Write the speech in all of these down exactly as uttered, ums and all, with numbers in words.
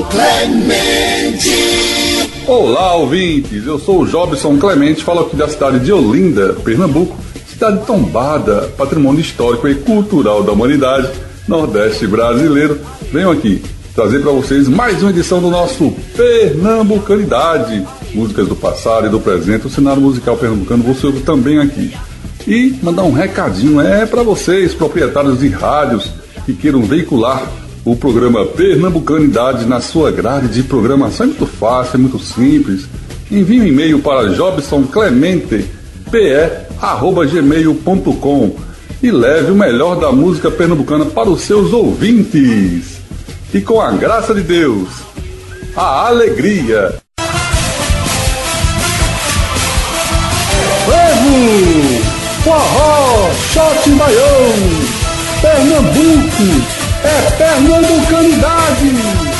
Clemente. Olá, ouvintes, eu sou o Jobson Clemente, falo aqui da cidade de Olinda, Pernambuco, cidade tombada, patrimônio histórico e cultural da humanidade, Nordeste brasileiro. Venho aqui trazer para vocês mais uma edição do nosso Pernambucanidade, músicas do passado e do presente, o cenário musical pernambucano você ouve também aqui. E mandar um recadinho é para vocês, proprietários de rádios que queiram veicular o programa Pernambucanidade na sua grade de programação. É muito fácil, é muito simples. Envie um e-mail para jobsonclemente p e arroba gmail ponto com e leve o melhor da música pernambucana para os seus ouvintes. E com a graça de Deus, a alegria. Frevo, forró, shot baião, Pernambuco. É Pernambucanidade!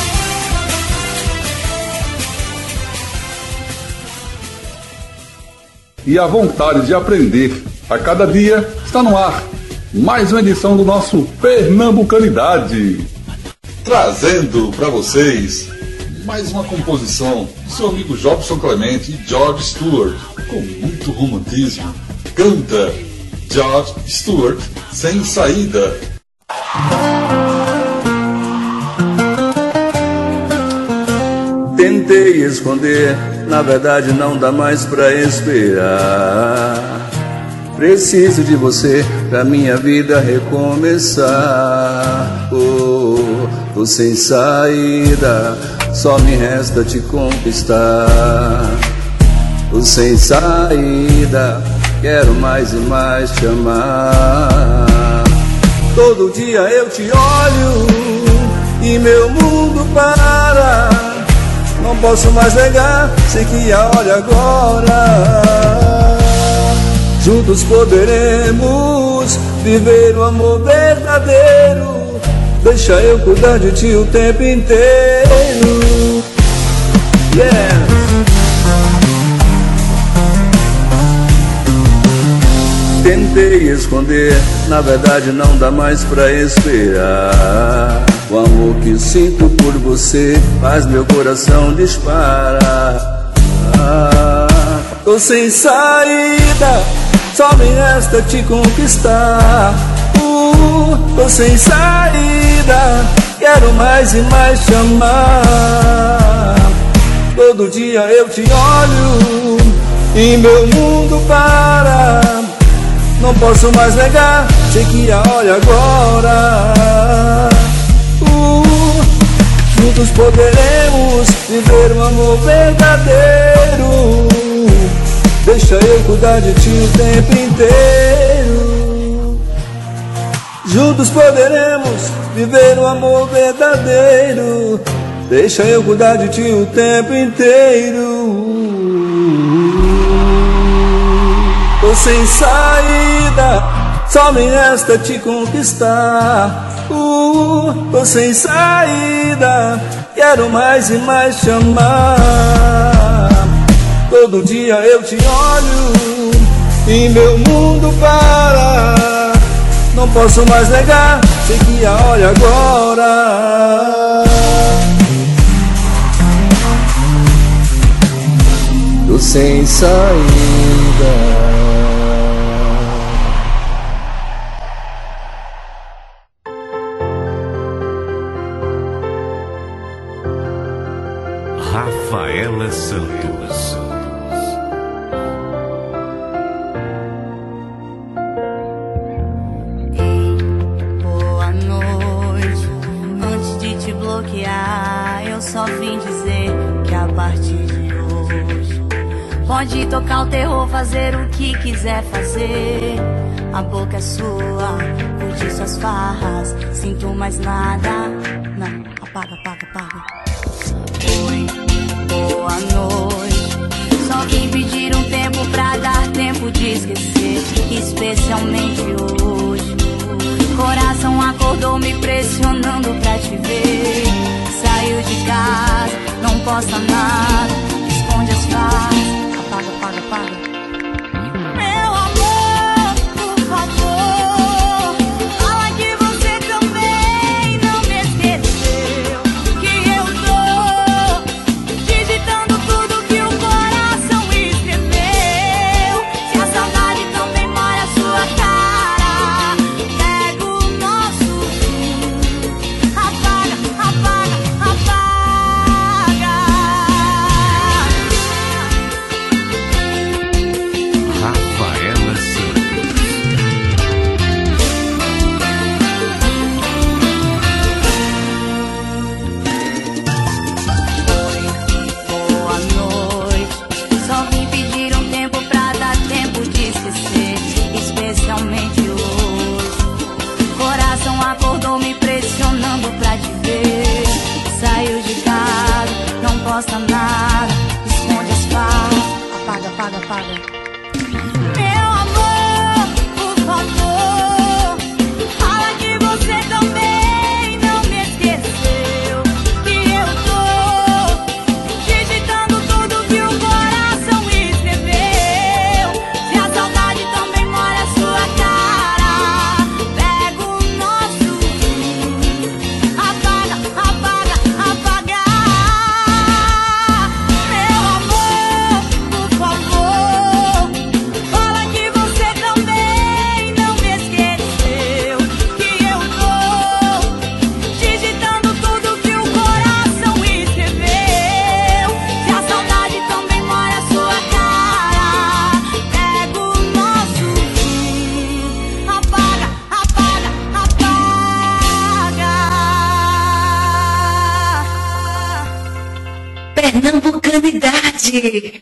E a vontade de aprender a cada dia está no ar. Mais uma edição do nosso Pernambucanidade. Trazendo para vocês mais uma composição do seu amigo Jobson Clemente e George Stewart, com muito romantismo. Canta George Stewart, Sem Saída. Tentei esconder, na verdade não dá mais pra esperar. Preciso de você pra minha vida recomeçar. Oh, tô sem saída, só me resta te conquistar. Tô sem saída, quero mais e mais te amar. Todo dia eu te olho e meu mundo para. Não posso mais negar, sei que a hora agora. Juntos poderemos viver o amor verdadeiro. Deixa eu cuidar de ti o tempo inteiro. Yeah. Tentei esconder, na verdade não dá mais pra esperar. O amor que sinto por você faz meu coração disparar. Ah, tô sem saída, só me resta te conquistar. Uh, tô sem saída, quero mais e mais te amar. Todo dia eu te olho e meu mundo para. Não posso mais negar, sei que a hora agora. Uh, juntos poderemos viver um amor verdadeiro. Deixa eu cuidar de ti o tempo inteiro. Juntos poderemos viver um amor verdadeiro. Deixa eu cuidar de ti o tempo inteiro. Tô sem saída, só me resta te conquistar. Uh, tô sem saída, quero mais e mais te amar. Todo dia eu te olho e meu mundo para. Não posso mais negar, sei que a hora agora. Tô sem saída. Rafaela Santos. Ei, boa noite. Antes de te bloquear, eu só vim dizer que a partir de hoje pode tocar o terror, fazer o que quiser fazer. A boca é sua, curte suas farras. Sinto mais nada. Não, apaga, apaga, apaga. Oi, boa noite. Só vim pedir um tempo pra dar tempo de esquecer, especialmente hoje. Coração acordou me pressionando pra te ver. Saiu de casa, não posta nada, esconde as faces. Apaga, apaga, apaga. Meu amor, por favor, fala que você também não me esqueceu, que eu tô Comunidade.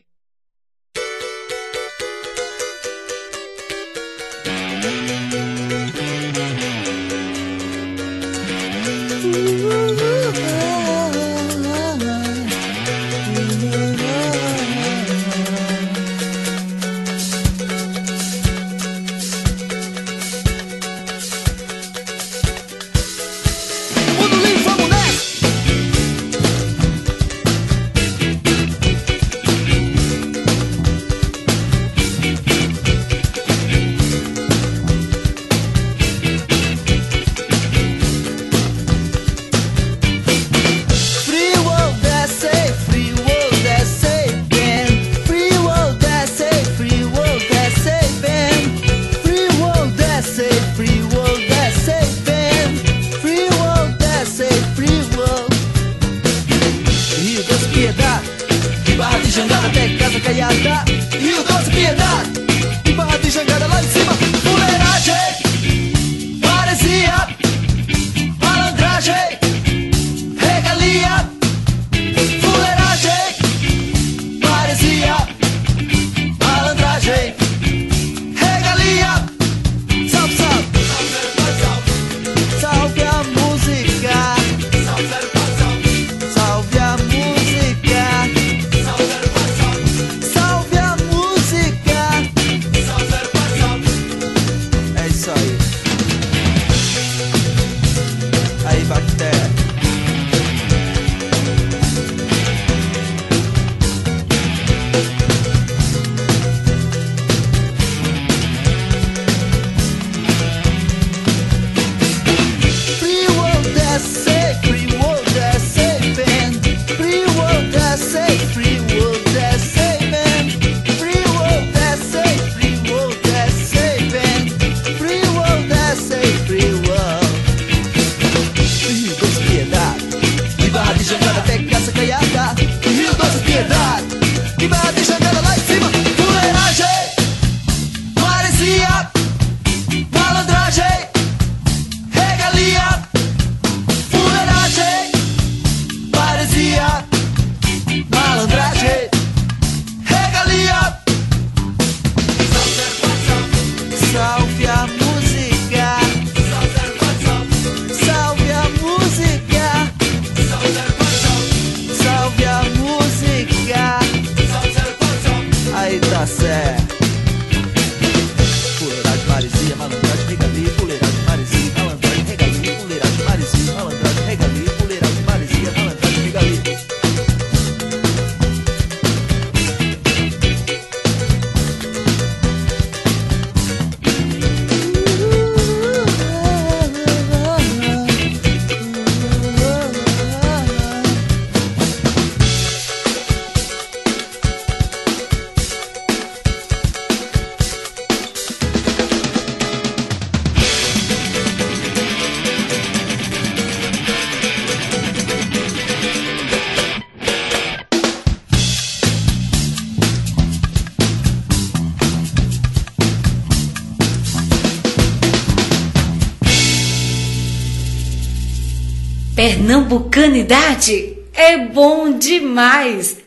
Pernambucanidade é bom demais!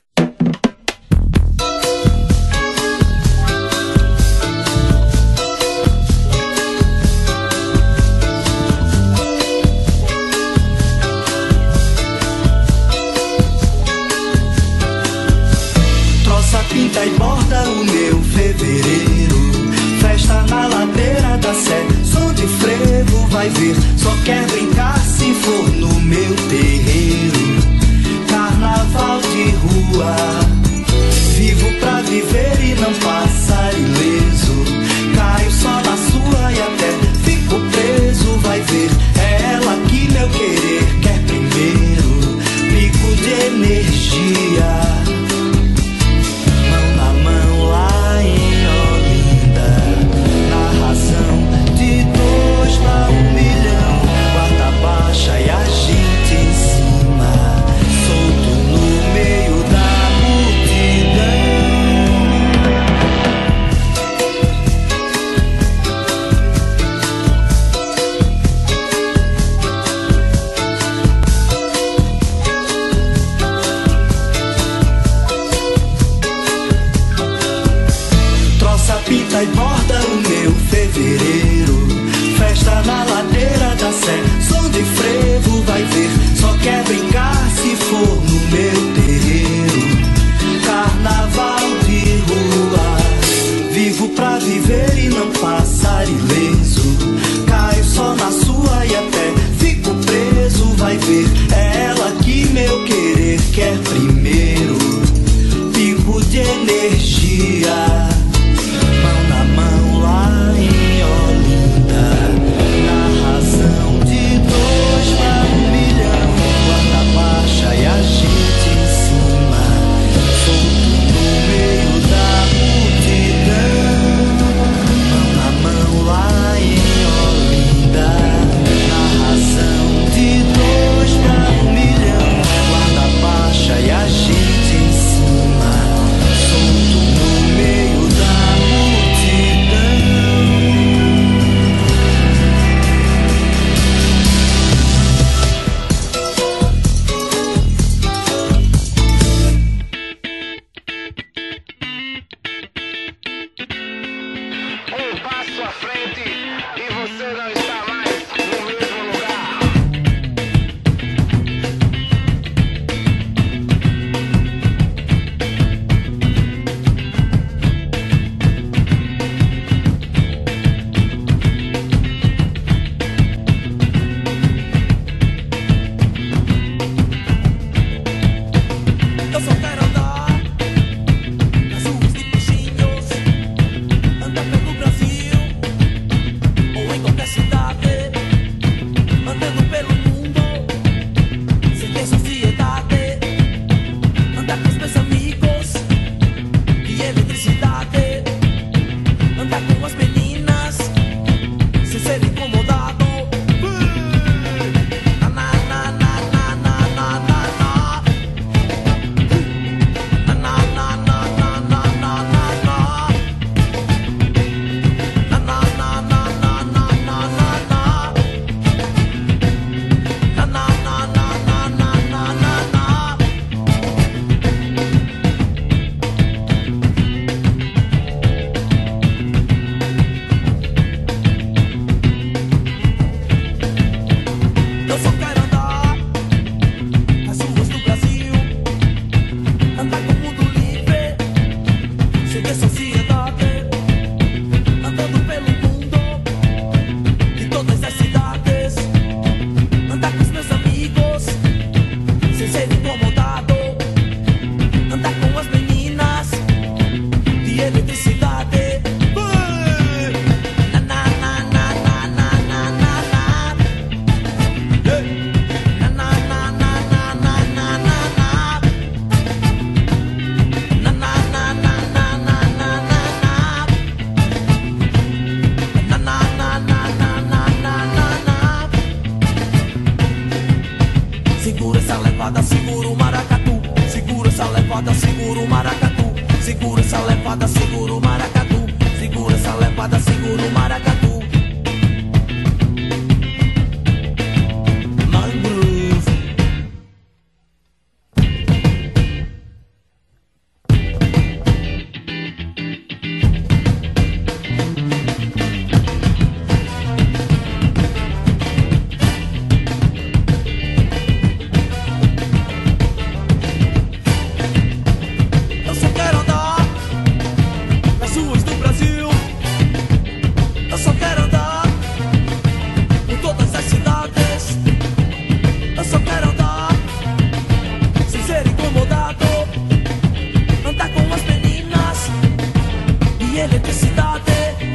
Troça, pinta e borda o meu fevereiro. Festa na ladeira da Sé, som de frevo vai ver. Só quer brincar se for no meu terreiro. Carnaval de rua, vivo pra viver e não passar ileso. Caio só na sua e até fico preso, vai ver. É ela que meu querer quer primeiro. Pico de energia, mão na mão lá em Olinda. Narração de dois pra um milhão. Guarda baixa e a gente em cima, solto no meio da rua. perseguir sociedade, andando pelo mundo, em todas as cidades, andar com os meus amigos, sem ser incomodado, andar com as meninas de eletricidade. Segura essa levada, segura o maracatu. Segura essa levada, segura o maracatu. Segura essa levada, segura o maracatu. Segura essa levada, segura o maracatu. Mangrove. Eu só quero andar nas ruas do Brasil. Eu só quero andar por todas as cidades. Eu só quero andar sem ser incomodado, andar com as meninas e eletricidade.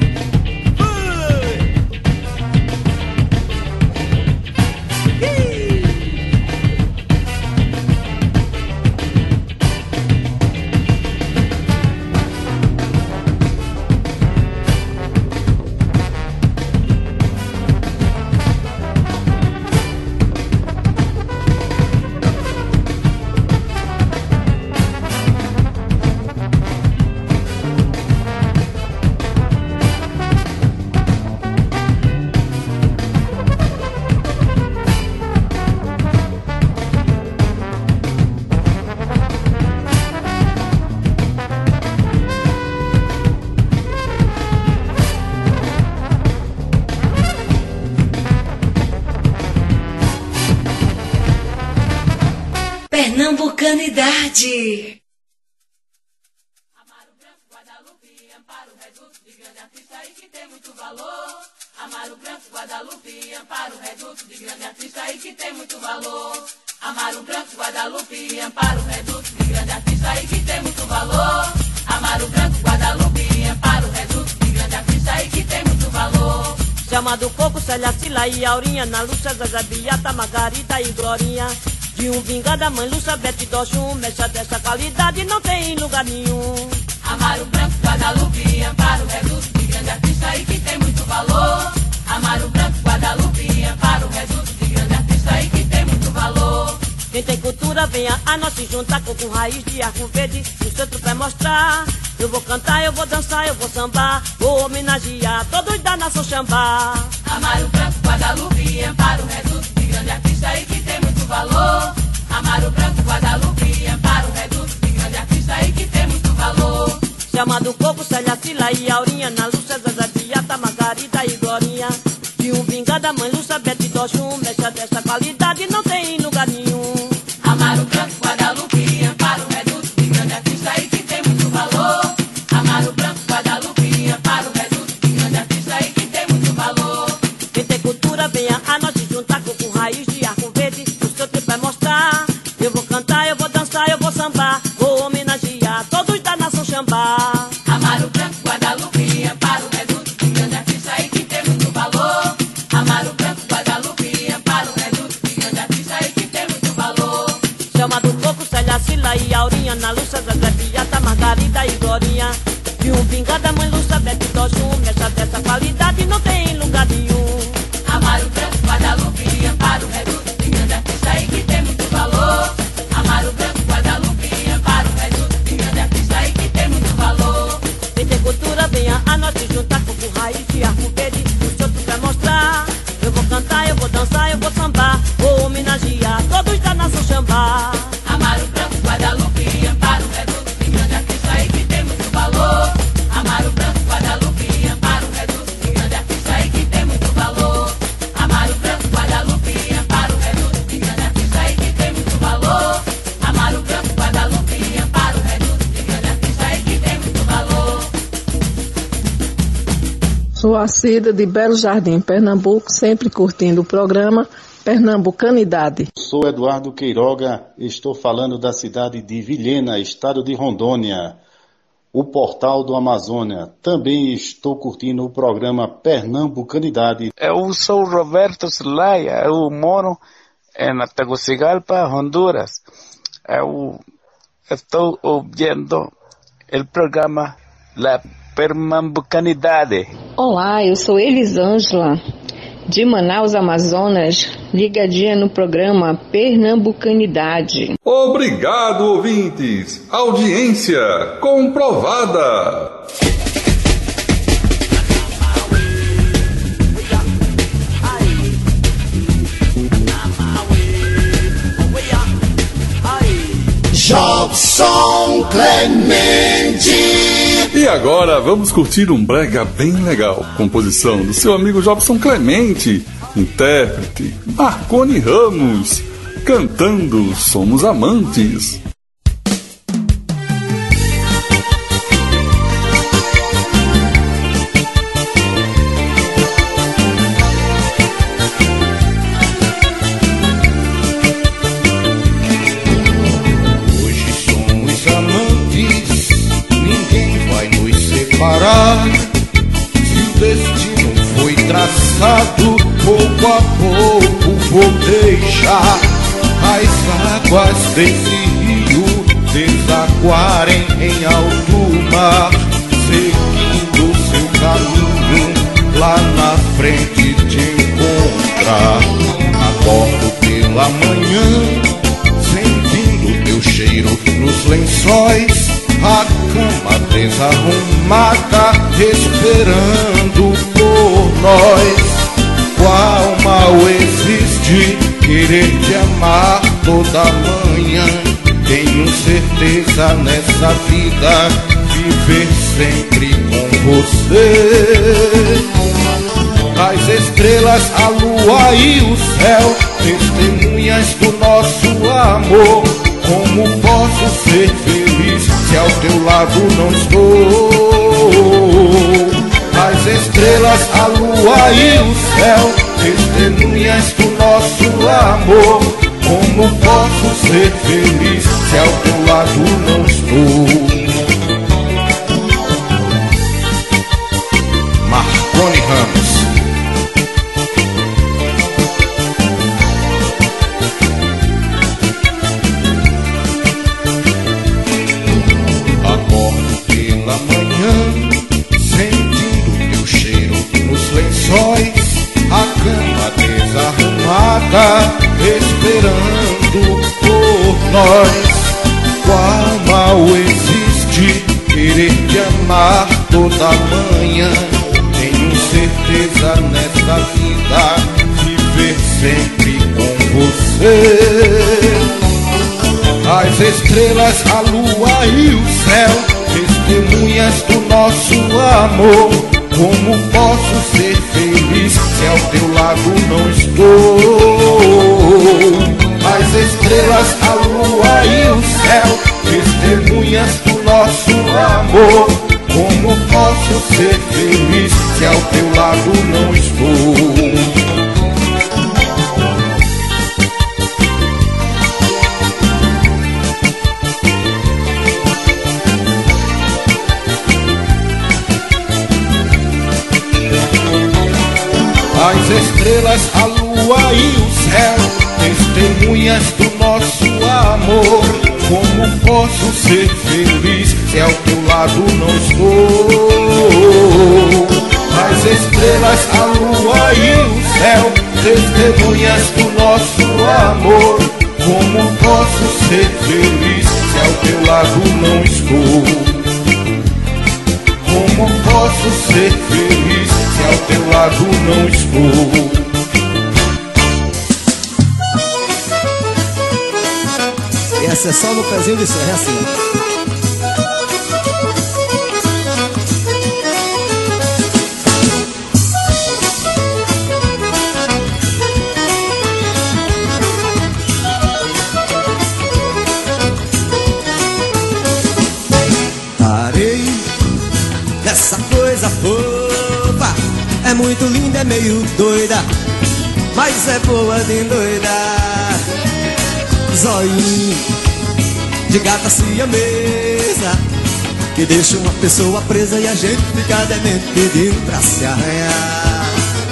Ui! Pernambucanidade. Amaro Branco, Guadalupe, Amparo, Reduto de grande artista e que tem muito valor. Amaro Branco, Guadalupe, Amparo, Reduto de grande artista e que tem muito valor. Amaro Branco, Guadalupe, Amparo, Reduto de grande artista e que tem muito valor. Amaro Branco, Guadalupe, Amparo, Reduto de grande artista e que tem muito valor. Chamado Coco, Célia, Sila e Aurinha, Ana Lúcia, Zezé, Beata, Margarida e Glorinha. De um vingada, mãe Lúcia, Bete, Doxum, mexa dessa qualidade não tem em lugar nenhum. Amaro Branco, Guadalupe, Amparo, Reduto de grande artista e que tem muito valor. Amaro Branco, Guadalupe, Amparo, Reduto de grande artista e que tem muito valor. Quem tem cultura, venha a nós se juntar com, com raiz de arco verde, no centro pra mostrar. Eu vou cantar, eu vou dançar, eu vou sambar, vou homenagear todos da nação Xambá. Amaro Branco, Guadalupe, Amparo, Reduto de grande artista e que tem muito valor. Amaro Branco, Guadalupe, Amparo, Reduto de grande artista e que tem muito valor. Chamado Coco, Célia, Sila e Aurinha, Ana Lúcia, Zezé, Beata, Margarida e Glorinha. De um vingada, mãe Lúcia, Bete, Doxum, mexa dessa qualidade não tem em lugar nenhum. Amaro Branco, Guadalupe, Amparo, Reduto de grande artista e que tem muito valor. Amaro Branco, Guadalupe, Amparo, Reduto de grande artista e que tem muito valor. Quem tem cultura, venha a nós se juntar com, com raiz de arco verde, no seu tempo vai mostrar. Eu vou cantar, eu vou dançar, eu vou sambar, vou homenagear todos da nação Xambá. Amaro Branco, Guadalupe, Amparo, Reduto de grande artista e que tem muito valor. Amaro Branco, Guadalupe, Amparo, Reduto de grande artista e que tem muito valor. Chamado Coco, Célia, Sila e Aurinha, Ana Lúcia, Zezé, Beata, Margarida e Glorinha. De um vingada, mãe Lúcia, Bete, Doxum, mexa dessa qualidade não tem em lugar nenhum. Amaro Branco, Guadalupe, Amparo, Reduto de grande artista e que tem muito valor. Amaro Branco, Guadalupe, Amparo, Reduto de grande artista e que tem muito valor. Quem tem cultura, venha a nós se juntar com, com raiz de arco verde, o seu vai mostrar. Eu vou cantar, eu vou dançar, eu vou sambar, vou homenagear todos da nação Xambá. Amaro Branco, Guadalupe, Amparo, Reduto de grande artista e que tem muito valor. Amaro Branco, Guadalupe. Sou a Cida de Belo Jardim, Pernambuco, sempre curtindo o programa Pernambucanidade. Sou Eduardo Queiroga, estou falando da cidade de Vilhena, estado de Rondônia, o portal do Amazônia. Também estou curtindo o programa Pernambucanidade. Eu sou Roberto Zelaya, eu moro em Tegucigalpa, Honduras. Eu estou ouvindo o programa La Pernambucanidade. Olá, eu sou Elisângela, de Manaus, Amazonas, ligadinha no programa Pernambucanidade. Obrigado, ouvintes! Audiência comprovada! Jobson Clemente. E agora vamos curtir um brega bem legal, composição do seu amigo Jobson Clemente, intérprete Marconi Ramos, cantando Somos Amantes. Se o destino foi traçado, pouco a pouco vou deixar as águas desse rio desaguarem em alto mar, seguindo seu caminho lá na frente te encontrar. Acordo pela manhã, sentindo teu cheiro nos lençóis, a cama desarrumada, esperando por nós. Qual mal existe querer te amar toda manhã? Tenho certeza nessa vida viver sempre com você. As estrelas, a lua e o céu, testemunhas do nosso amor. Como posso ser feliz se ao teu lado não estou? As estrelas, a lua e o céu, testemunhas do nosso amor. Como posso ser feliz se ao teu lado não estou? Marconi Ramos. A cama desarrumada, esperando por nós. Qual mal existe querer te amar toda manhã? Tenho certeza nessa vida viver sempre com você. As estrelas, a lua e o céu, testemunhas do nosso amor. Como posso ser feliz se ao teu lado não estou? As estrelas, a lua e o céu, testemunhas do nosso amor. Como posso ser feliz se ao teu lado não estou? As estrelas, a lua e o céu, testemunhas do nosso amor. Como posso ser feliz se ao teu lado não estou? As estrelas, a lua e o céu, testemunhas do nosso amor. Como posso ser feliz se ao teu lado não estou? Como posso ser feliz se ao teu lado não estou? Essa é só no pezinho de serra, é assim. Parei nessa coisa fofa é muito linda, é meio doida, mas é boa de endoidar. Zóio de gata siamesa, que deixa uma pessoa presa e a gente fica demente pedindo pra se arranhar.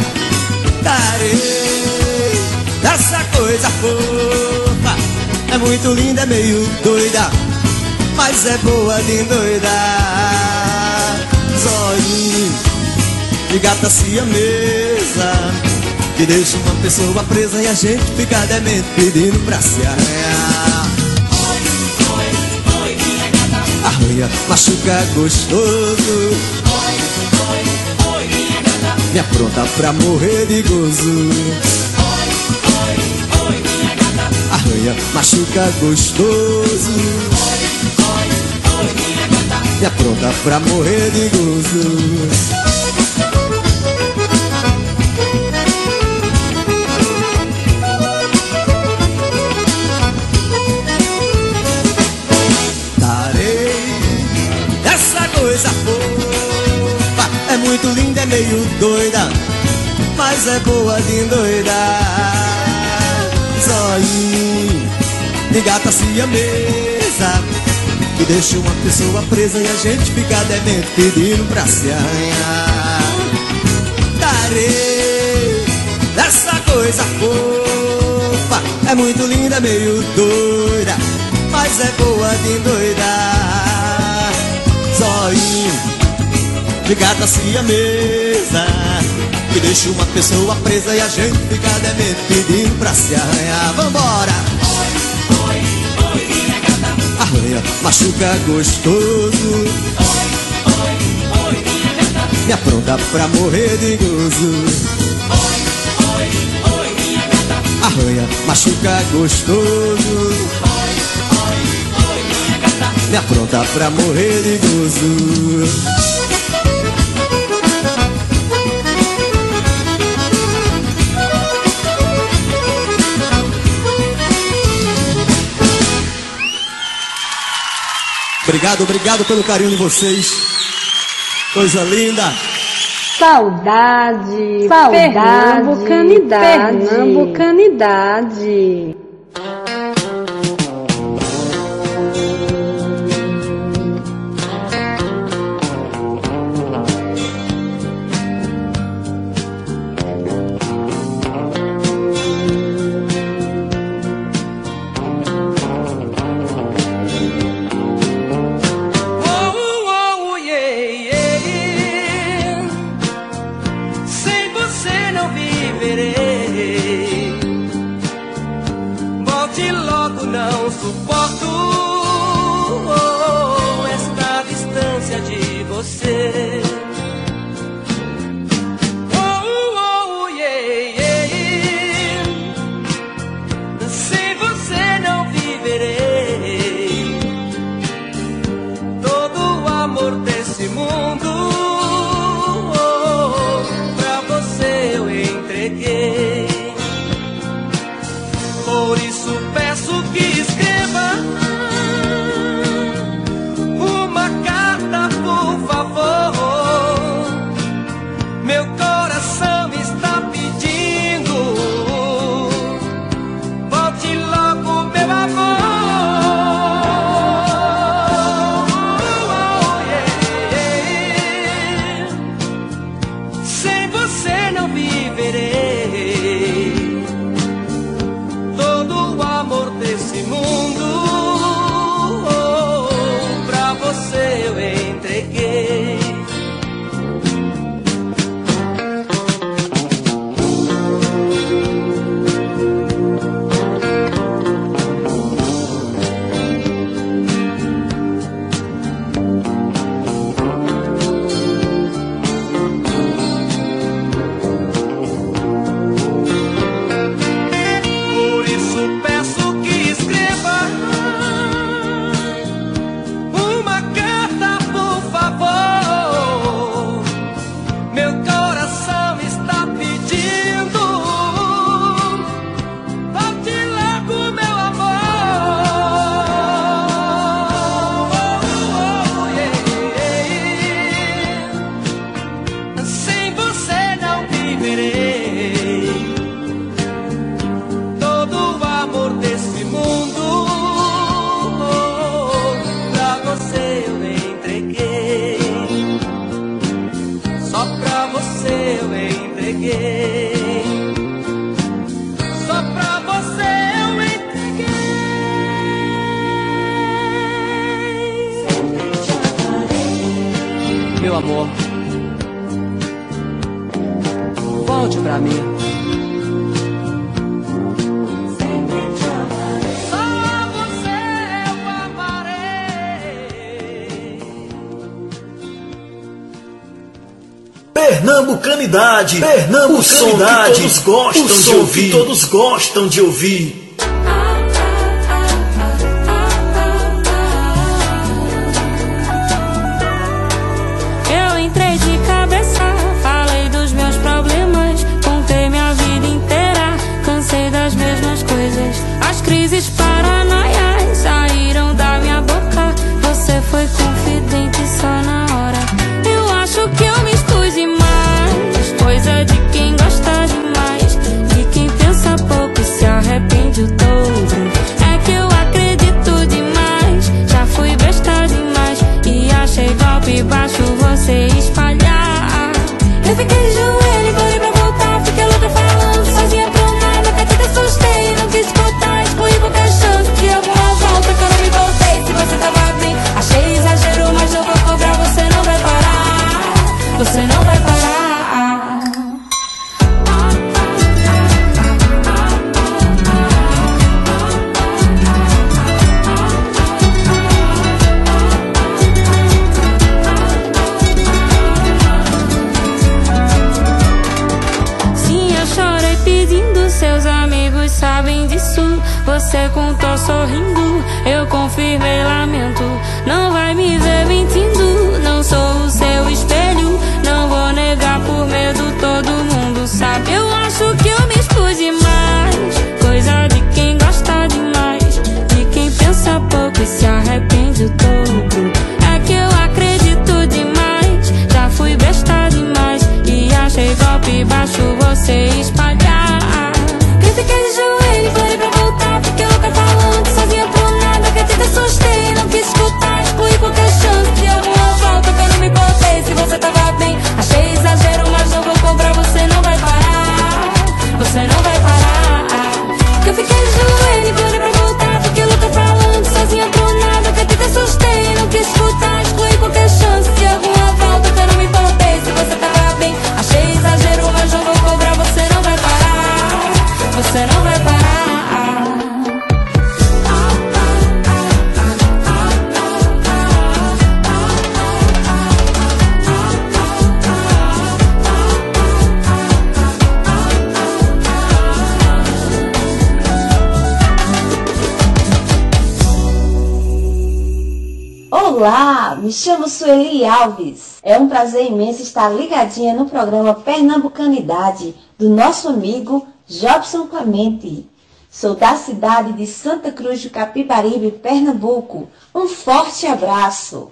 Darei essa coisa fofa, é muito linda, é meio doida, mas é boa de endoidar. Zóio de gata siamesa, que deixa uma pessoa presa e a gente fica demente pedindo pra se arranhar. Arranha, machuca gostoso, me apronta pra morrer de gozo. Arranha, machuca gostoso, me apronta pra morrer de gozo. Coisa fofa, é muito linda, é meio doida, mas é boa de endoidar. Zóio de gata siamesa, que deixa uma pessoa presa e a gente fica demente pedindo pra se arranhar. Darei essa coisa fofa, é muito linda, é meio doida, mas é boa de endoidar. Zóio de gata siamesa, que deixa uma pessoa presa e a gente fica demente pedindo pra se arranhar. Vambora! Arranha, machuca gostoso, me apronta pra morrer de gozo. Arranha, machuca gostoso, me apronta pra morrer de gozo. Obrigado, obrigado pelo carinho de vocês. Coisa linda. Saudade, saudade, pernambucanidade, pernambucanidade. Uma carta, por favor. meu amor, volte pra mim. Pernambucanidade, Pernambucanidade, o som que todos gostam de ouvir, todos gostam de ouvir. Eu entrei de cabeça, falei dos meus problemas, contei minha vida inteira, cansei das mesmas coisas. As crises paranoias saíram da minha boca, você foi confidente só na hora. Eu acho que eu me expus demais, coisa de quem gosta demais, de quem pensa pouco e se arrepende o dobro. É que eu acredito demais, já fui besta demais e achei golpe baixo você espalhar. Eu fiquei de joelho e parei pra voltar, fiquei louca falando sozinha pra nada, que até que assustei, não quis escutar, excluí qualquer chance de alguma volta que eu não me voltei. Se você tava bem, achei exagero, mas eu vou cobrar, você não vai parar, você não vai parar. Sim, eu chorei pedindo, seus amigos sabem disso. Você contou sorrindo, eu confirmei, lamento. Não vai me ver mentindo, não sou o seu espelho, não vou negar por medo, todo mundo sabe. Eu acho que eu me expus demais, coisa de quem gosta demais, de quem pensa pouco e se arrepende o dobro. É que eu acredito demais, já fui besta demais e achei golpe baixo você espalhar. Que fiquei de joelho e parei pra voltar, fiquei louca falando sozinha por nada, que até te assustei, não quis escutar, excluí qualquer chance de alguma volta que eu não me botei. Se você tava bem, achei exagero, mas não vou cobrar, você não vai parar, você não vai parar. Que eu fiquei de joelho e parei pra voltar, fiquei louca falando sozinha por nada, que até te assustei, não quis escutar, excluí qualquer chance de alguma volta que eu não me botei. Se você tava bem, achei exagero, mas não vou cobrar, você não vai parar, você não vai parar. Olá, me chamo Sueli Alves. É um prazer imenso estar ligadinha no programa Pernambucanidade do nosso amigo Jobson Clemente. Sou da cidade de Santa Cruz do Capibaribe, Pernambuco. Um forte abraço.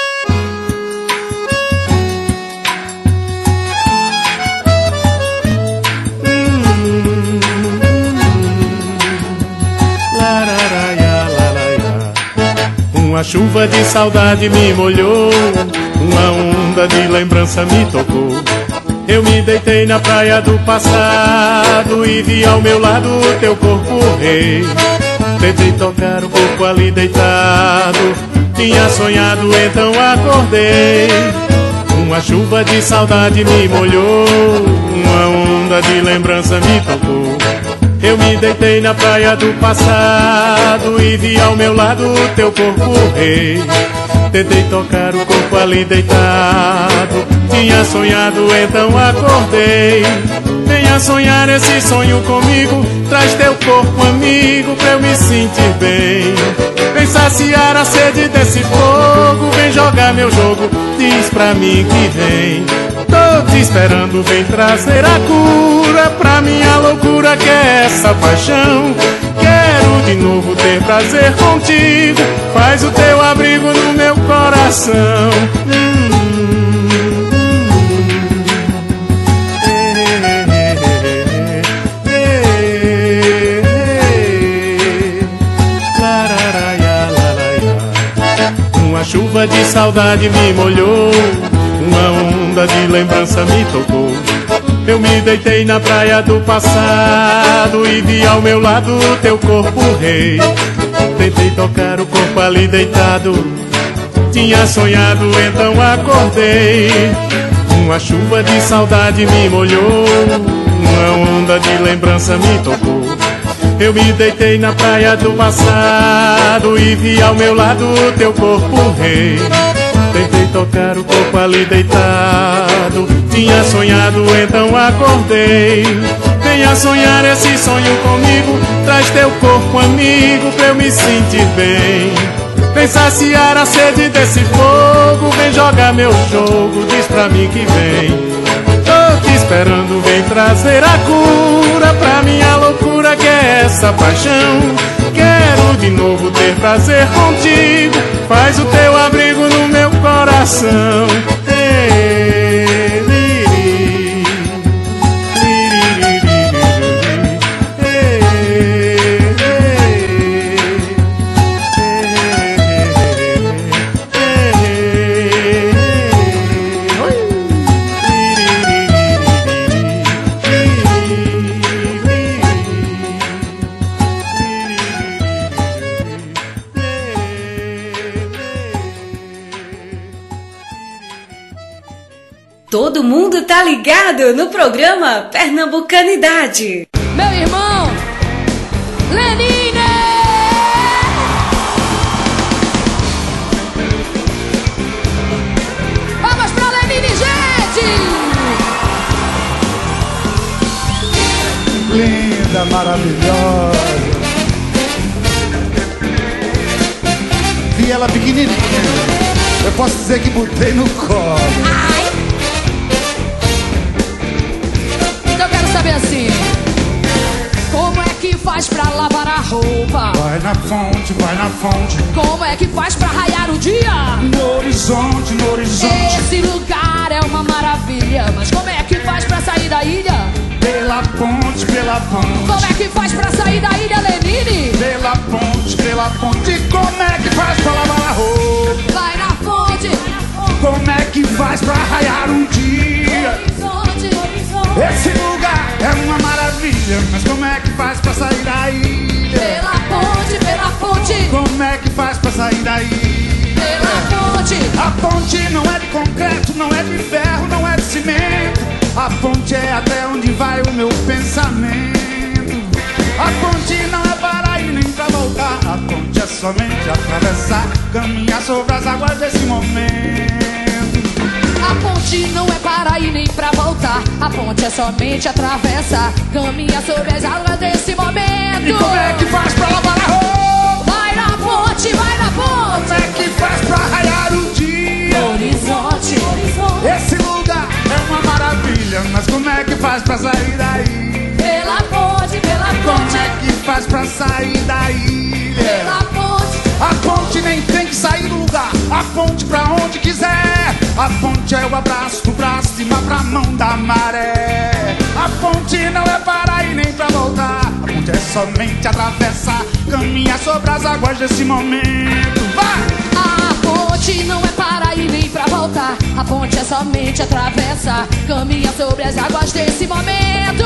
Uma chuva de saudade me molhou, uma onda de lembrança me tocou. Eu me deitei na praia do passado e vi ao meu lado o teu corpo rei. Tentei tocar o corpo ali deitado, tinha sonhado, então acordei. Uma chuva de saudade me molhou, uma onda de lembrança me tocou. Eu me deitei na praia do passado e vi ao meu lado o teu corpo rei. Tentei tocar o corpo ali deitado, tinha sonhado, então acordei. Venha sonhar esse sonho comigo, traz teu corpo amigo pra eu me sentir bem. Vem saciar a sede desse fogo, vem jogar meu jogo, diz pra mim que vem. Tô te esperando, vem trazer a cura pra minha loucura que é essa paixão. Quero de novo ter prazer contigo, faz o teu abrigo no meu coração. Hum. Uma chuva de saudade me molhou, uma onda de lembrança me tocou. Eu me deitei na praia do passado e vi ao meu lado o teu corpo rei. Tentei tocar o corpo ali deitado, tinha sonhado, então acordei. Uma chuva de saudade me molhou, uma onda de lembrança me tocou. Eu me deitei na praia do passado e vi ao meu lado o teu corpo, rei. Tentei tocar o corpo ali deitado, tinha sonhado, então acordei. Venha sonhar esse sonho comigo, traz teu corpo amigo pra eu me sentir bem. Vem saciar a sede desse fogo, vem jogar meu jogo, diz pra mim que vem. Tô te esperando, vem trazer a cura pra minha loucura que é essa paixão. Quero de novo ter prazer contigo, faz o teu abrigo no meu coração. Ei, liri, liri, liri, ei, Todo mundo tá ligado no programa Pernambucanidade. Meu irmão, Lenine! Vamos pra Lenine, gente! Linda, maravilhosa. Vi ela pequenininha, eu posso dizer que botei no colo. Ai! Eu quero saber assim, como é que faz pra lavar a roupa? Vai na fonte, vai na fonte. Como é que faz pra raiar o dia? No horizonte, no horizonte. Esse lugar é uma maravilha, mas como é que faz pra sair da ilha? Pela ponte, pela ponte. Como é que faz pra sair da ilha, Lenine? Pela ponte, pela ponte. Como é que faz pra lavar a roupa? Vai na fonte. Como é que faz pra raiar um dia? Horizonte, horizonte. Esse lugar é uma maravilha, mas como é que faz pra sair da ilha? Pela ponte, pela ponte. Como é que faz pra sair da ilha? Pela ponte. A ponte não é de concreto, não é de ferro, não é de cimento. A ponte é até onde vai o meu pensamento. A ponte não é para ir nem pra voltar. A ponte é somente atravessar, caminhar sobre as águas desse momento. A ponte não é para ir nem pra voltar. A ponte é somente atravessar, caminhar sobre as águas desse momento. E como é que faz pra lavar a roupa? Vai na ponte, vai na ponte. Como é que faz pra raiar o dia? Horizonte, horizonte. Esse lugar é uma maravilha, mas como é que faz pra sair daí? Pela ponte, pela ponte. Como é que faz pra sair da ilha? Pela ponte. A ponte nem tem que sair do lugar, a ponte pra onde quiser. A ponte é o abraço do braço, cima pra mão da maré. A ponte não é para ir nem pra voltar. A ponte é somente atravessar, caminhar sobre as águas desse momento. Vai! A ponte não é para ir nem pra voltar. A ponte é somente atravessar, caminha sobre as águas desse momento.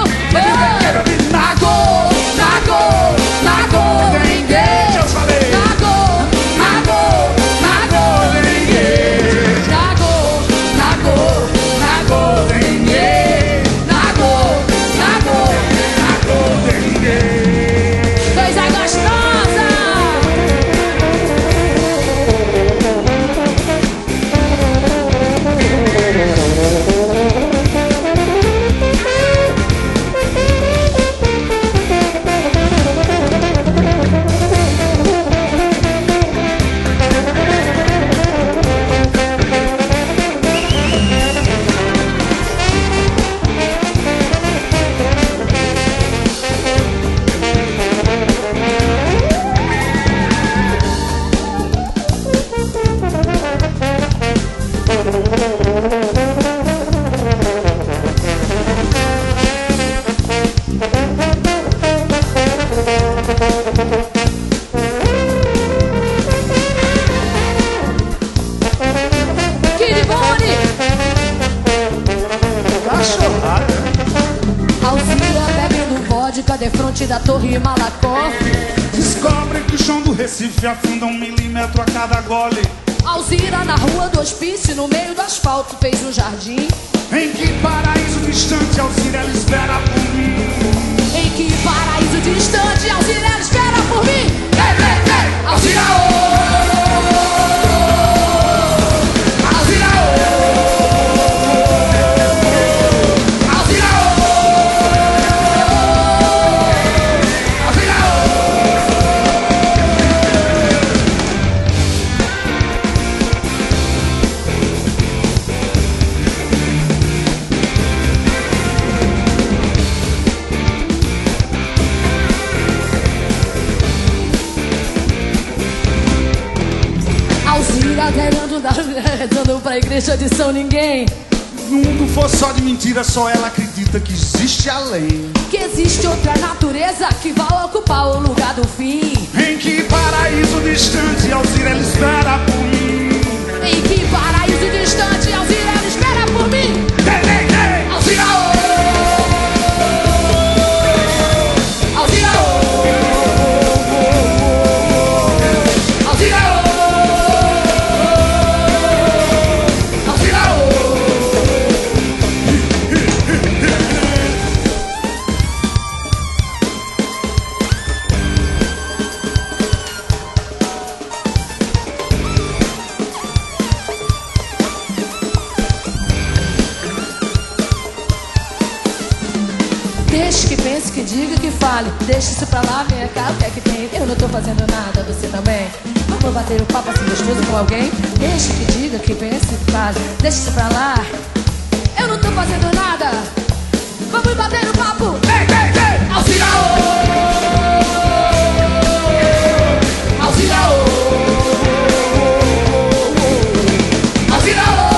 Oh! Nago, nago, nago, ninguém. Eu falei. Nago, nago, nago, ninguém. Nago, nago, nago, ninguém. Nago, nago, nago, ninguém. Coisa gostosa. Defronte da Torre Malakoff. Descobre que o chão do Recife afunda um milímetro a cada gole. Alzira na rua do hospício, no meio do asfalto, fez um jardim. Em que paraíso distante Alzira ela espera por mim? Em que paraíso distante Alzira ela espera por mim? Ei, ei, ei, Alzira, oh! Alzira, oh! Alzira, oh! Alzira, Alzira querendo dar, rezando pra igreja de São Ninguém. Se o mundo for só de mentira, só ela acredita que existe além. Que existe outra natureza que vai ocupar o lugar do fim. Em que paraíso distante Alzira ela espera por mim? Em que paraíso distante Alzira ela espera por mim? Ei, ei, ei, Alzira, oh! Alzira, oh! Alzira, oh! Deixe que pense, que diga, que fale. Deixa isso pra lá, vem cá, o que é que tem? Eu não tô fazendo nada, você também. Vamos bater o papo assim gostoso com alguém? Deixa que diga, que pense, que fale. Deixa isso pra lá. Eu não tô fazendo nada. Vamos bater o papo. Ei, ei, ei, Alzira, oh! Alzira, oh! Alzira, oh!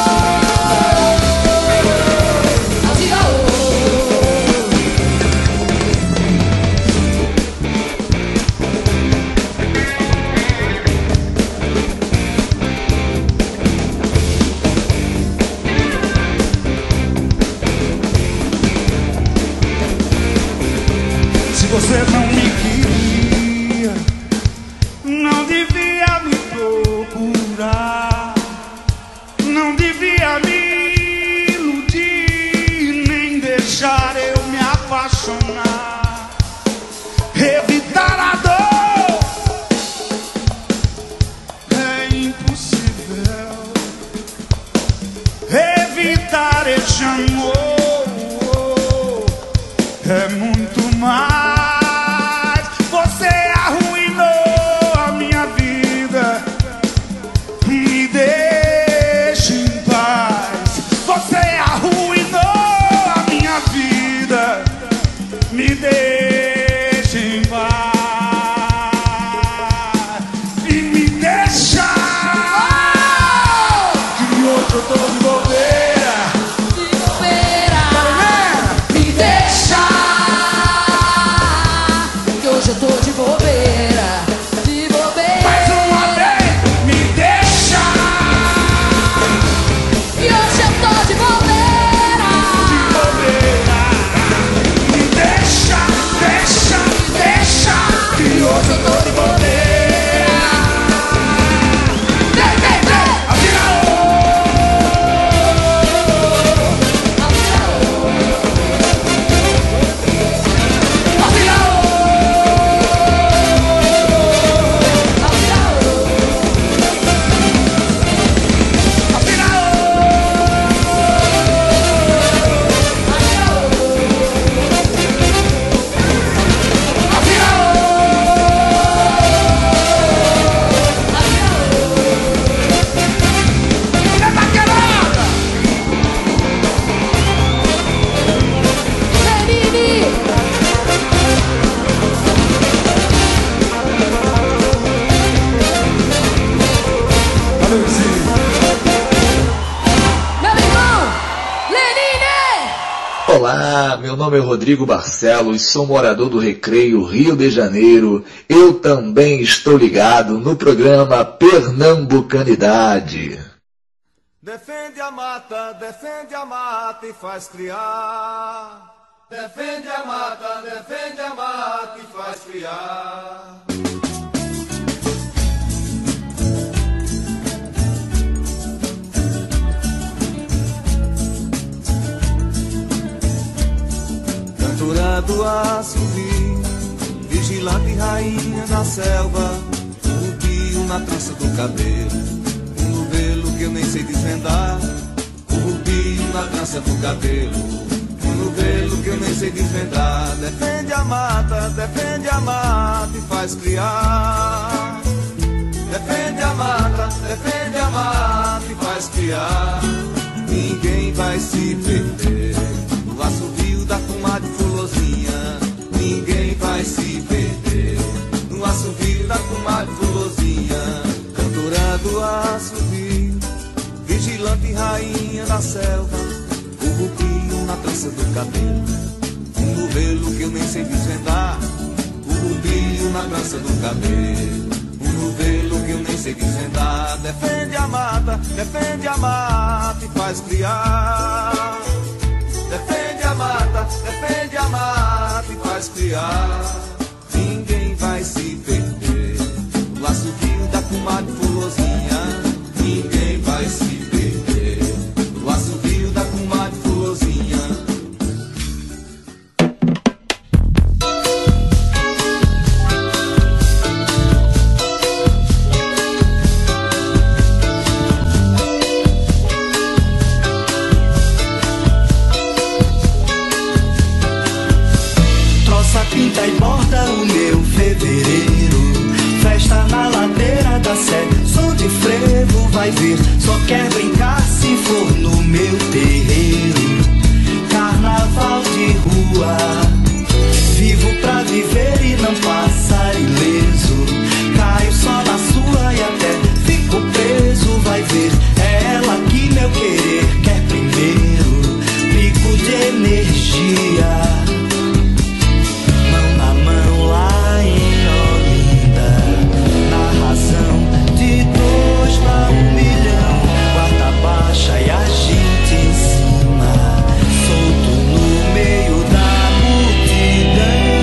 Você não me queria, não devia me procurar, não devia me iludir, nem deixar eu me apaixonar, evitar a dor é impossível, evitar esse amor é muito mais. Me deixa em paz e me deixa que hoje eu tô de bobeira, de bobeira. Me deixa que hoje eu tô de bobeira, de bobeira. Mais uma vez, me deixa que hoje eu tô de bobeira, de bobeira. Deixa, deixa, deixa que hoje eu tô de bobeira. Vem, vem, vem, Alzira, Olá, meu nome é Rodrigo Barcelos, sou morador do Recreio, Rio de Janeiro. Eu também estou ligado no programa Pernambucanidade. Defende a mata, defende a mata e faz criar. Defende a mata, defende a mata e faz criar. do assovio, vigilante rainha da selva, um rubio na trança do cabelo, um novelo que eu nem sei desvendar, um rubio na trança do cabelo, um novelo que eu nem sei desvendar. Defende a mata, defende a mata e faz criar. Defende a mata, defende a mata e faz criar. Ninguém vai se perder no assovio da comadre Fulozinha. Ninguém vai se perder no assovio da comadre Fulozinha. Cantora do assovio, vigilante rainha da selva, o rubinho na trança do cabelo, um novelo que eu nem sei desvendar, o rubinho na trança do cabelo, um novelo que eu nem sei desvendar. Defende a mata, defende a mata e faz criar. Defende a mata, defende a mata e faz criar. Ninguém vai se perder no assovio da comadre Fulozinha. Ninguém vai se perder no assovio da comadre Fulozinha. Pinta e borda o meu fevereiro, festa na ladeira da sé, som de frevo vai ver, só quer brincar se for no meu terreiro. Carnaval de rua, vivo pra viver e não passar ileso, caio só na sua e até fico preso, vai ver, é ela que meu querer quer primeiro, pico de energia. Lá em Olinda, na razão de dois pra um milhão, guarda baixa e a gente em cima, solto no meio da multidão.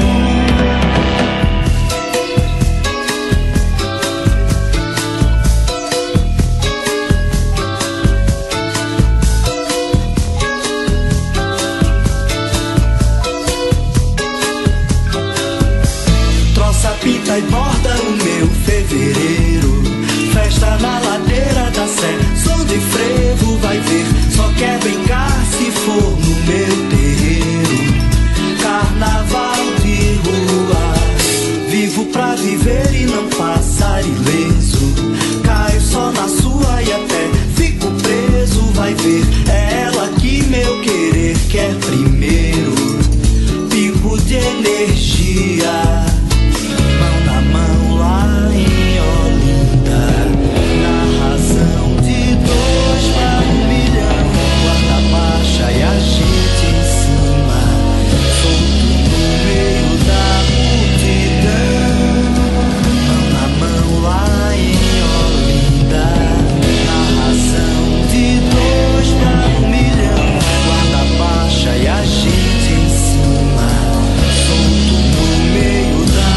Pinta e borda o meu fevereiro, festa na ladeira da sé, som de frevo vai ver, só quer brincar se for no meu terreiro. Carnaval de rua, vivo pra viver e não passar ileso, caio só na sua e até fico preso, vai ver, é ela que meu querer quer primeiro, pico de energia. Mão lá em Olinda, na razão de dois pra um milhão, guarda baixa e a gente em cima, solto no meio da multidão. Mão na mão lá em Olinda, na razão de dois pra um milhão, guarda baixa e a gente em cima, solto no meio da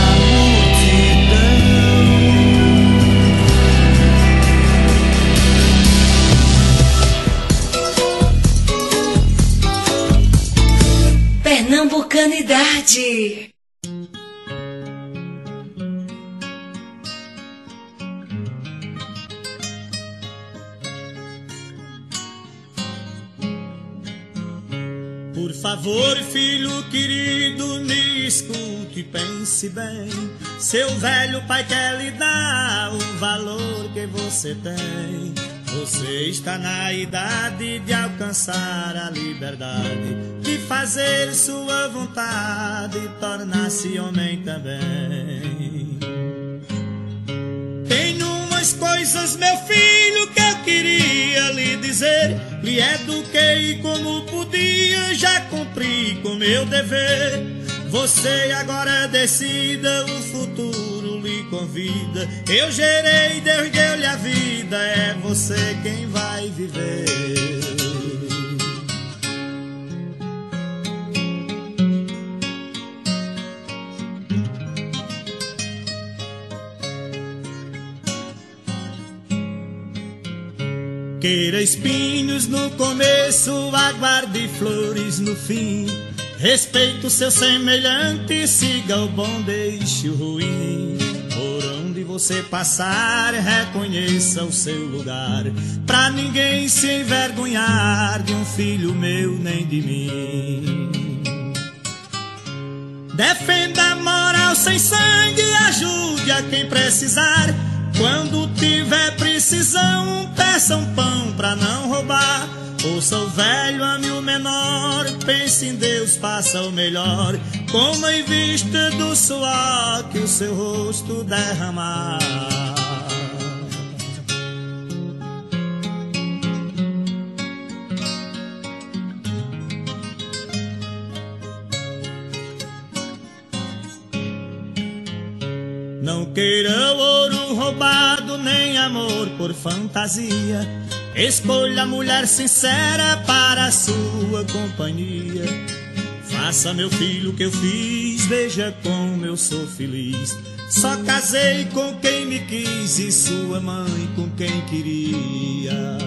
Pernambucanidade. Por favor, filho querido, me escute e pense bem. Seu velho pai quer lhe dar o valor que você tem. Você está na idade de alcançar a liberdade, de fazer sua vontade e tornar-se homem também. Tem umas coisas, meu filho, que eu queria lhe dizer. Lhe eduquei como podia, já cumpri com meu dever. Você agora decida, o futuro lhe convida. Eu gerei, Deus deu-lhe a vida, é você quem vai viver. Queira espinhos no começo, aguarde flores no fim. Respeite o seu semelhante, siga o bom, deixe o ruim. Por onde você passar, reconheça o seu lugar, pra ninguém se envergonhar de um filho meu nem de mim. Defenda a moral sem sangue, ajude a quem precisar. Quando tiver precisão, peça um pão pra não roubar. Ouça o velho, ame o menor, pense em Deus, faça o melhor. Coma em vista do suor que o seu rosto derramar. Não queira ouro roubado, nem amor por fantasia. Escolha a mulher sincera para a sua companhia. Faça, meu filho, o que eu fiz, veja como eu sou feliz. Só casei com quem me quis e sua mãe com quem queria.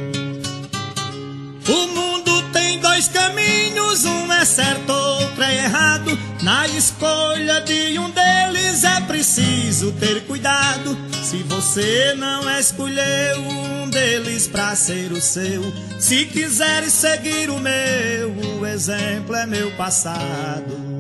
O mundo tem dois caminhos, um é certo, outro é errado. Na escolha de um deles é preciso ter cuidado. Se você não escolheu um deles pra ser o seu, se quiseres seguir o meu, o exemplo é meu passado.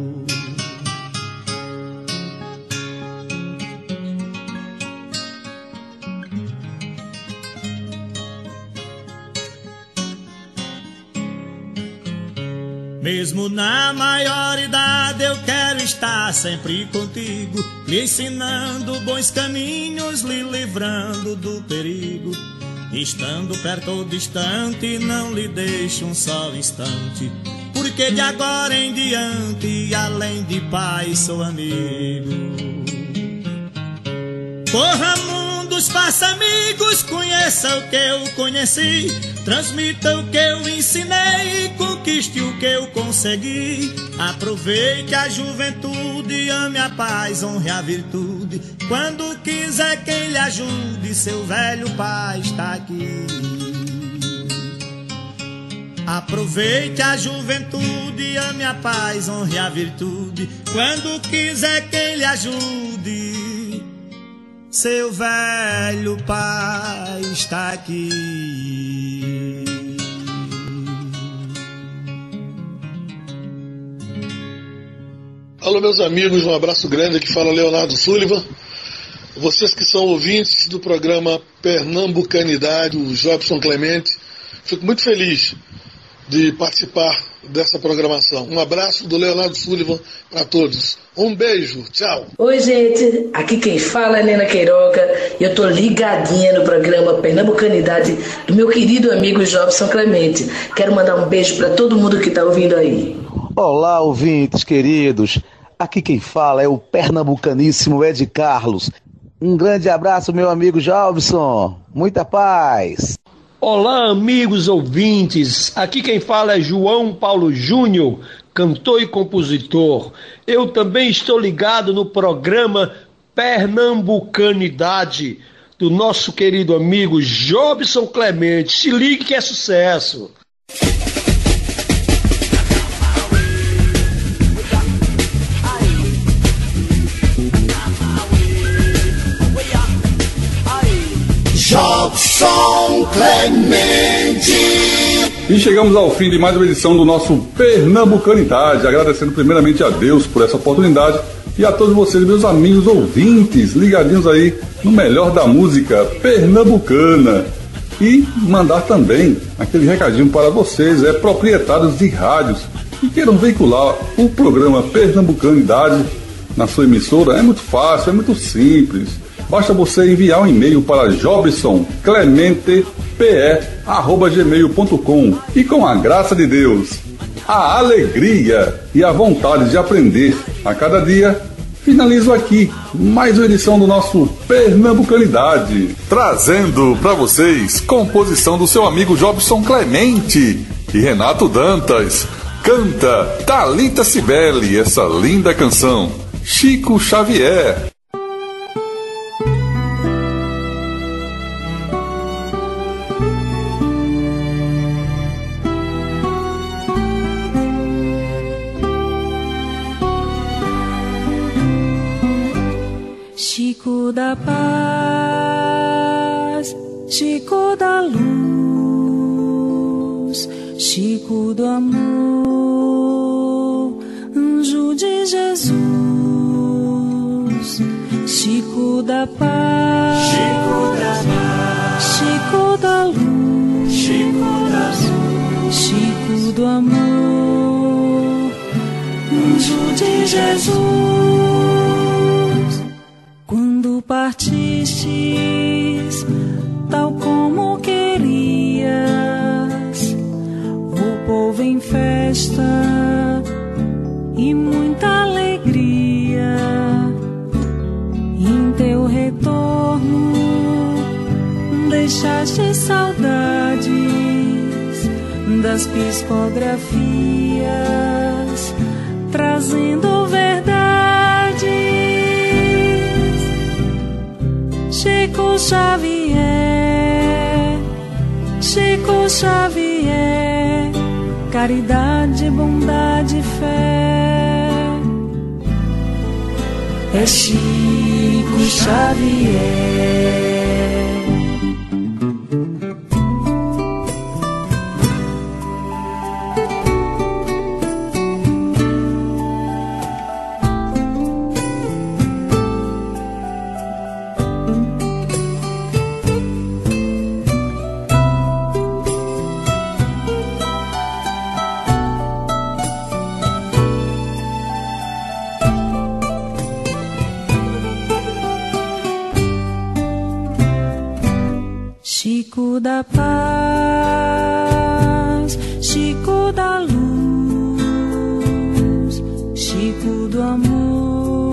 Mesmo na maior idade eu quero estar sempre contigo, lhe ensinando bons caminhos, lhe livrando do perigo. Estando perto ou distante, não lhe deixo um só instante, porque de agora em diante, além de pai, sou amigo. Corra mundos, faça amigos, conheça o que eu conheci, transmita o que eu ensinei, conquiste o que eu consegui. Aproveite a juventude, ame a paz, honre a virtude. Quando quiser quem lhe ajude, seu velho pai está aqui. Aproveite a juventude, ame a paz, honre a virtude. Quando quiser quem lhe ajude, seu velho pai está aqui. Alô, meus amigos, um abraço grande. Aqui fala Leonardo Sullivan. Vocês que são ouvintes do programa Pernambucanidade, o Jobson Clemente, fico muito feliz de participar dessa programação. Um abraço do Leonardo Sullivan para todos. Um beijo, tchau. Oi, gente, aqui quem fala é Nena Queiroga e eu tô ligadinha no programa Pernambucanidade do meu querido amigo Jobson Clemente. Quero mandar um beijo para todo mundo que tá ouvindo aí. Olá, ouvintes queridos, aqui quem fala é o pernambucaníssimo Ed Carlos. Um grande abraço, meu amigo Jobson, muita paz. Olá, amigos ouvintes, aqui quem fala é João Paulo Júnior, cantor e compositor. Eu também estou ligado no programa Pernambucanidade, do nosso querido amigo Jobson Clemente. Se ligue que é sucesso. Jobson Clemente. E chegamos ao fim de mais uma edição do nosso Pernambucanidade, agradecendo primeiramente a Deus por essa oportunidade e a todos vocês, meus amigos ouvintes, ligadinhos aí no melhor da música pernambucana. E mandar também aquele recadinho para vocês, é proprietários de rádios que queiram veicular o programa Pernambucanidade na sua emissora. É muito fácil, é muito simples. Basta você enviar um e-mail para jobson clemente p e arroba gmail ponto com e com a graça de Deus, a alegria e a vontade de aprender a cada dia, finalizo aqui mais uma edição do nosso Pernambucanidade, trazendo para vocês composição do seu amigo Jobson Clemente e Renato Dantas. Canta Thalita Cibele essa linda canção, Chico Xavier. Chico do amor, anjo de Jesus, Chico da paz, Chico da paz, Chico da luz, Chico da luz, Chico do amor, anjo de Jesus. Quando partistes, tal como querias, o povo em festa e muita alegria. Em teu retorno deixaste saudades das psicografias, trazendo verdades. Chico Xavier, Chico Xavier, caridade, bondade, fé. É Chico Xavier. Chico da paz, Chico da luz, Chico do amor,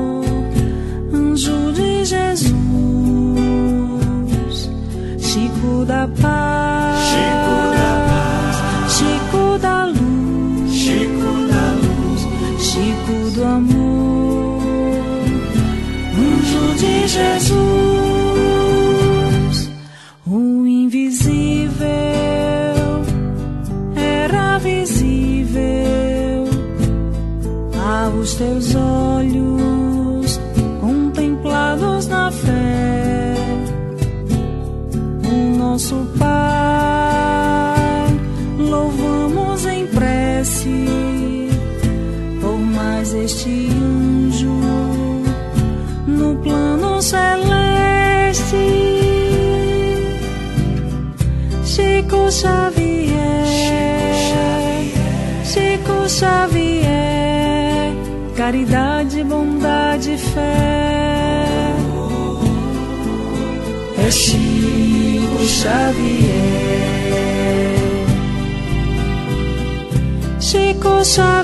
anjo de Jesus, Chico da paz, Chico da paz, Chico da luz, Chico da luz, Chico do amor, anjo de Jesus. O invisível era visível aos teus olhos contemplados na fé. O nosso Pai louvamos em prece por mais este anjo no plano celeste. Chico Xavier, Chico Xavier, caridade, bondade, fé. É Chico Xavier, Chico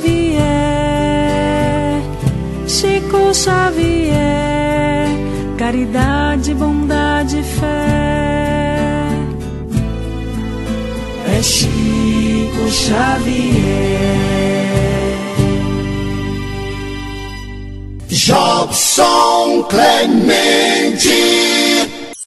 Xavier, Chico Xavier, caridade, bondade, fé. É Chico Xavier. Jobson Clemente.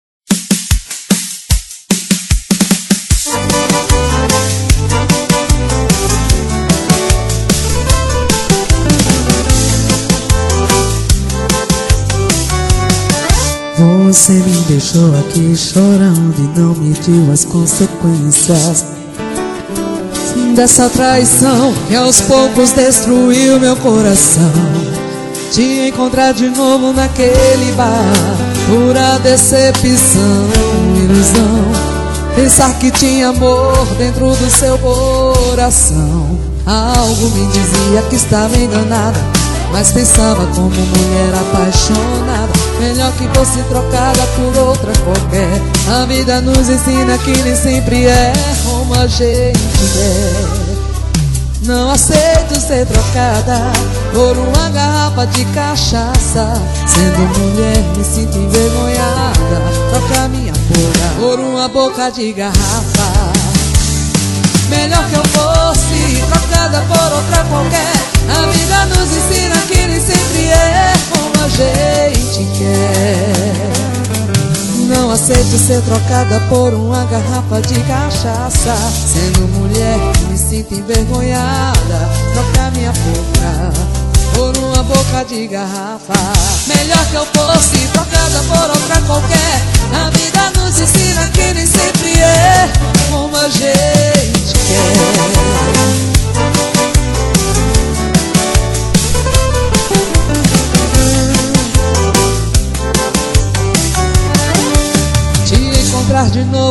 Você me deixou aqui chorando e não mediu as consequências dessa traição que aos poucos destruiu meu coração. Te encontrar de novo naquele bar, pura decepção, ilusão. Pensar que tinha amor dentro do seu coração. Algo me dizia que estava enganada, mas pensava como mulher apaixonada. Melhor que fosse trocada por outra qualquer. A vida nos ensina que nem sempre é como a gente é. Não aceito ser trocada por uma garrafa de cachaça. Sendo mulher me sinto envergonhada. Troca minha boca por uma boca de garrafa. Melhor que eu fosse trocada por outra qualquer. A vida nos ensina que nem sempre é como a gente quer. Não aceito ser trocada por uma garrafa de cachaça. Sendo mulher, me sinto envergonhada. Trocar minha boca por uma boca de garrafa. Melhor que eu fosse trocada por outra qualquer. A vida nos ensina que nem sempre é como a gente quer.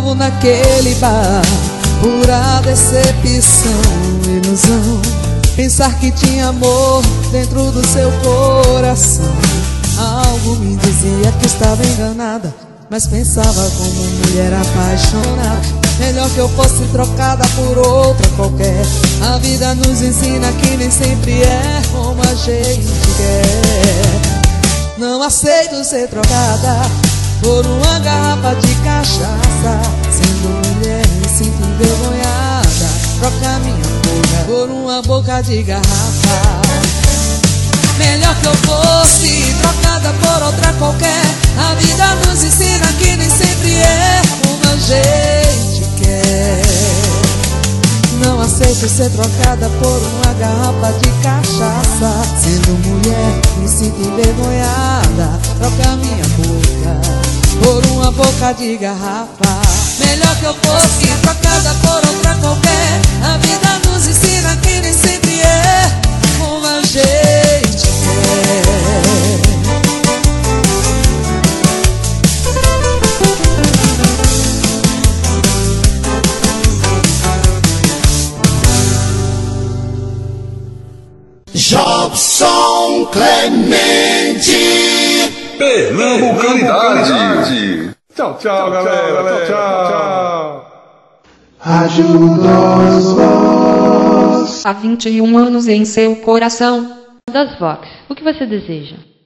novo naquele bar. Pura decepção, ilusão. Pensar que tinha amor dentro do seu coração. Algo me dizia que estava enganada, mas pensava como mulher apaixonada. Melhor que eu fosse trocada por outra qualquer. A vida nos ensina que nem sempre é como a gente quer. Não aceito ser trocada por uma garrafa de cachaça. Sendo mulher me sinto envergonhada. Troca minha boca por uma boca de garrafa. Melhor que eu fosse trocada por outra qualquer. A vida nos ensina que nem sempre é como a gente quer. Não aceito ser trocada por uma garrafa de cachaça. Sendo mulher, me sinto envergonhada. Troca minha boca por uma boca de garrafa. Melhor que eu fosse trocada por outra qualquer. A vida nos ensina que nem sempre é como a gente quer. Jobson Clemente, Pernambucanidade. Tchau, tchau, tchau, galera. Tchau, tchau. tchau. Ajuda-os. Há vinte e um anos em seu coração. Das Vox, o que você deseja?